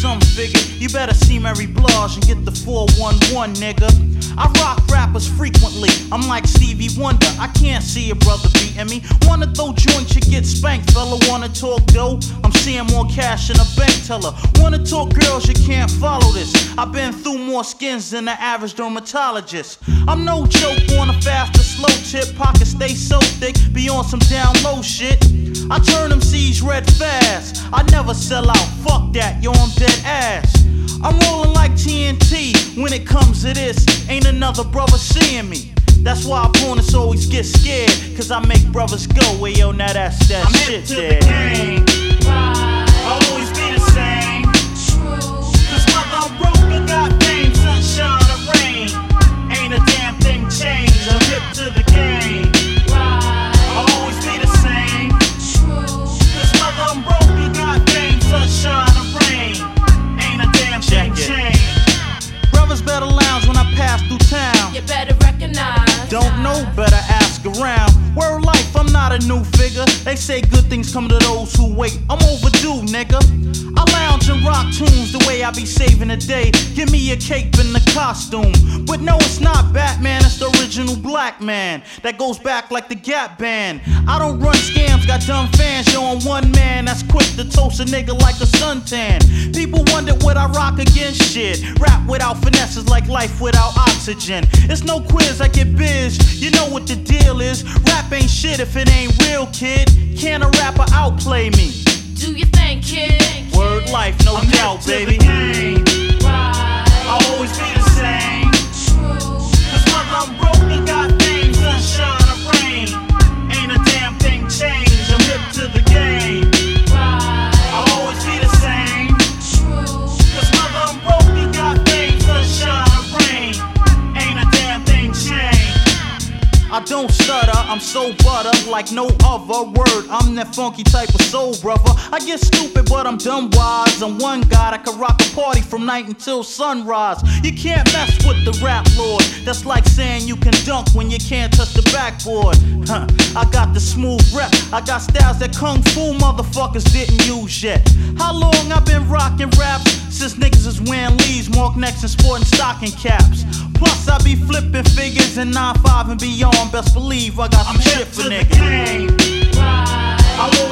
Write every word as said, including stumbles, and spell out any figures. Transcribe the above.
some figure. You better see Mary Blige and get the four one one, nigga. I rock rappers frequently, I'm like Stevie Wonder. I can't see a brother beating me. Wanna throw joints, you get spanked, fella. Wanna talk dough? I'm seeing more cash in a bank teller. Wanna talk girls, you can't follow this. I've been through more skins than the average dermatologist. I'm no joke on a fast or slow tip. Pockets stay so thick, be on some down low shit. I turn them C's red fast. I never sell out, fuck that, yo, I'm dead ass. I'm rolling like T N T when it comes to this. Ain't another brother seeing me. That's why opponents always get scared, cause I make brothers go, well, yo, now that's that I'm shit hip to there. the game. Right. I'll always be the same. True. Cause whether I'm broke or got fame, sunshine or rain, ain't a damn thing changed. I'm hip to the game. Right. I'll always be the same. True. Cause whether I'm broke or got fame, sunshine or rain, ain't a damn thing changed. Brothers better lounge when I pass through town. You better recognize. Don't know, better ask around. Word life, I'm not a new figure. They say good things come to those who wait. I'm overdue, nigga. I lounge and rock tunes the way I be saving the day. Give me a cape and a costume. But no, it's not Batman, it's the original black man that goes back like the Gap Band. I don't run scams, got dumb fans. Yo, I'm one man that's quick to toast a nigga like a suntan. People wonder what I rock against shit. Rap without finesse is like life without oxygen. It's no quiz, I get biz. You know what the deal is. Rap ain't shit if it ain't real, kid. Can a rapper outplay me? Do you think, kid? Word life, no I'm doubt, hip to baby. the game. Right. I'll always be the same. True. Cause whether I'm broke or got fame, sunshine or rain, ain't a damn thing changed. I'm hip to the game. Right. I'll always be the same. True. Cause whether I'm broke or got fame, sunshine or rain, ain't a damn thing changed. I don't stutter, I'm so butter like no other word. I'm that funky type of soul brother. I get stupid, but I'm dumb wise. I'm one guy that can rock a party from night until sunrise. You can't mess with the rap lord. That's like saying you can dunk when you can't touch the backboard. Huh. I got the smooth rep. I got styles that kung fu motherfuckers didn't use yet. How long I been rocking raps? Since niggas is wearing leaves, mark necks and sporting stocking caps. Plus I be flipping figures in nine five and beyond. Best believe I got some I'm shit hip for to the niggas. game. Right. I'll